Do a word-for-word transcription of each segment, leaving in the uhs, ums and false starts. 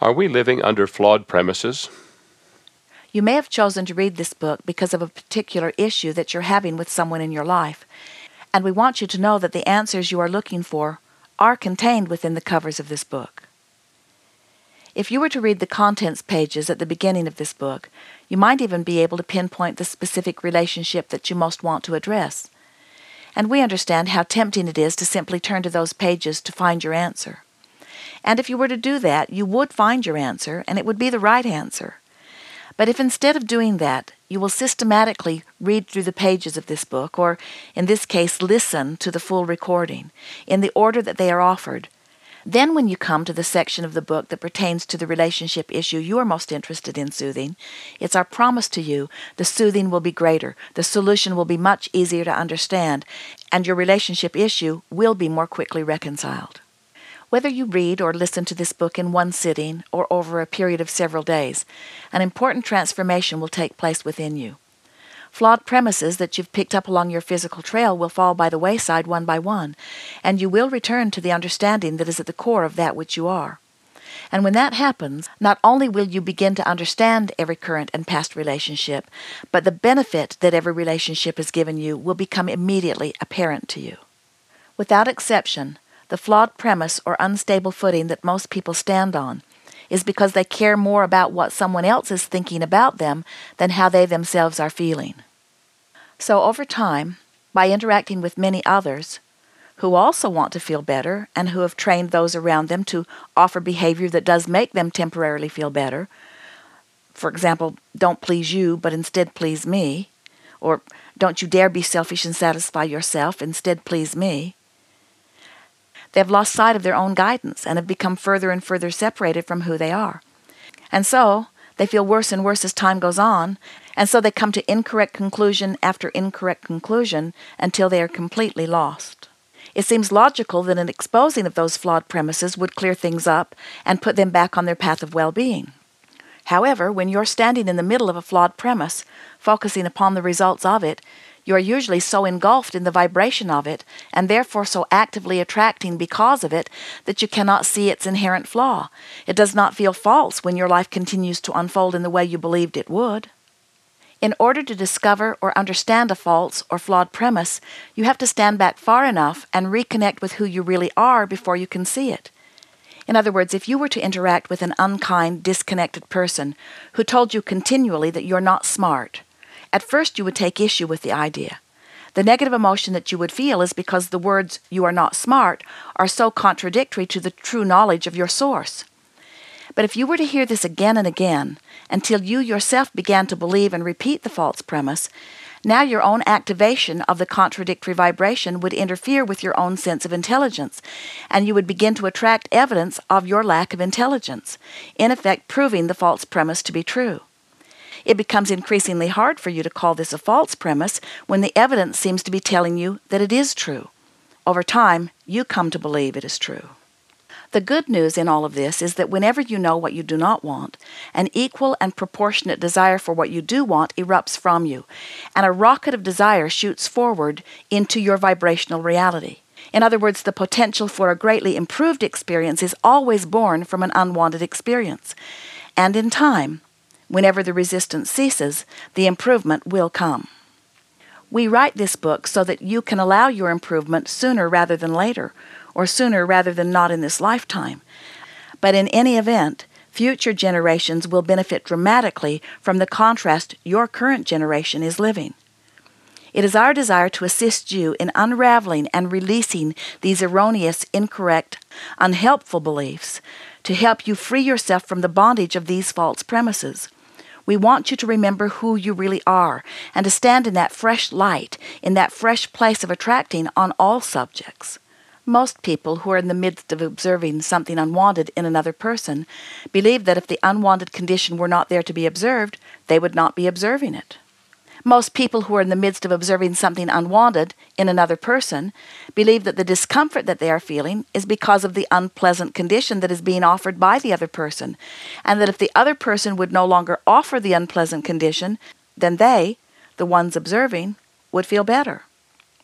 Are we living under flawed premises? You may have chosen to read this book because of a particular issue that you're having with someone in your life, and we want you to know that the answers you are looking for are contained within the covers of this book. If you were to read the contents pages at the beginning of this book, you might even be able to pinpoint the specific relationship that you most want to address. And we understand how tempting it is to simply turn to those pages to find your answer. And if you were to do that, you would find your answer, and it would be the right answer. But if instead of doing that, you will systematically read through the pages of this book, or in this case, listen to the full recording, in the order that they are offered, then when you come to the section of the book that pertains to the relationship issue you are most interested in soothing, it's our promise to you the soothing will be greater, the solution will be much easier to understand, and your relationship issue will be more quickly reconciled. Whether you read or listen to this book in one sitting or over a period of several days, an important transformation will take place within you. Flawed premises that you've picked up along your physical trail will fall by the wayside one by one, and you will return to the understanding that is at the core of that which you are. And when that happens, not only will you begin to understand every current and past relationship, but the benefit that every relationship has given you will become immediately apparent to you. Without exception, the flawed premise or unstable footing that most people stand on is because they care more about what someone else is thinking about them than how they themselves are feeling. So over time, by interacting with many others who also want to feel better and who have trained those around them to offer behavior that does make them temporarily feel better, for example, don't please you, but instead please me, or don't you dare be selfish and satisfy yourself, instead please me, they have lost sight of their own guidance and have become further and further separated from who they are. And so, they feel worse and worse as time goes on, and so they come to incorrect conclusion after incorrect conclusion until they are completely lost. It seems logical that an exposing of those flawed premises would clear things up and put them back on their path of well-being. However, when you're standing in the middle of a flawed premise, focusing upon the results of it, you are usually so engulfed in the vibration of it, and therefore so actively attracting because of it, that you cannot see its inherent flaw. It does not feel false when your life continues to unfold in the way you believed it would. In order to discover or understand a false or flawed premise, you have to stand back far enough and reconnect with who you really are before you can see it. In other words, if you were to interact with an unkind, disconnected person who told you continually that you're not smart, at first you would take issue with the idea. The negative emotion that you would feel is because the words, "you are not smart," are so contradictory to the true knowledge of your source. But if you were to hear this again and again, until you yourself began to believe and repeat the false premise, now your own activation of the contradictory vibration would interfere with your own sense of intelligence, and you would begin to attract evidence of your lack of intelligence, in effect proving the false premise to be true. It becomes increasingly hard for you to call this a false premise when the evidence seems to be telling you that it is true. Over time, you come to believe it is true. The good news in all of this is that whenever you know what you do not want, an equal and proportionate desire for what you do want erupts from you, and a rocket of desire shoots forward into your vibrational reality. In other words, the potential for a greatly improved experience is always born from an unwanted experience. And in time, whenever the resistance ceases, the improvement will come. We write this book so that you can allow your improvement sooner rather than later, or sooner rather than not in this lifetime. But in any event, future generations will benefit dramatically from the contrast your current generation is living. It is our desire to assist you in unraveling and releasing these erroneous, incorrect, unhelpful beliefs, to help you free yourself from the bondage of these false premises. We want you to remember who you really are and to stand in that fresh light, in that fresh place of attracting on all subjects. Most people who are in the midst of observing something unwanted in another person believe that if the unwanted condition were not there to be observed, they would not be observing it. Most people who are in the midst of observing something unwanted in another person believe that the discomfort that they are feeling is because of the unpleasant condition that is being offered by the other person, and that if the other person would no longer offer the unpleasant condition, then they, the ones observing, would feel better.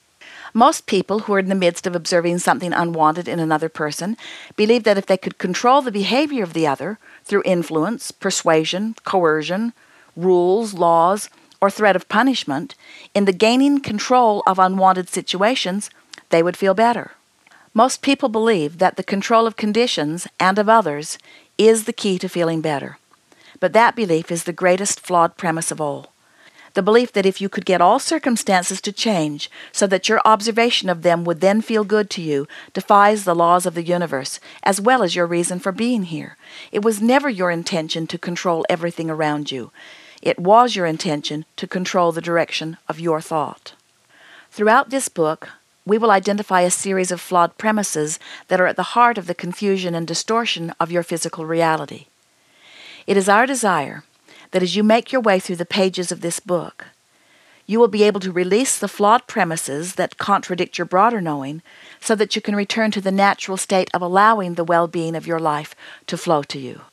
Most people who are in the midst of observing something unwanted in another person believe that if they could control the behavior of the other through influence, persuasion, coercion, rules, laws, or threat of punishment, in the gaining control of unwanted situations, they would feel better. Most people believe that the control of conditions and of others is the key to feeling better. But that belief is the greatest flawed premise of all. The belief that if you could get all circumstances to change so that your observation of them would then feel good to you defies the laws of the universe, as well as your reason for being here. It was never your intention to control everything around you. It was your intention to control the direction of your thought. Throughout this book, we will identify a series of flawed premises that are at the heart of the confusion and distortion of your physical reality. It is our desire that as you make your way through the pages of this book, you will be able to release the flawed premises that contradict your broader knowing so that you can return to the natural state of allowing the well-being of your life to flow to you.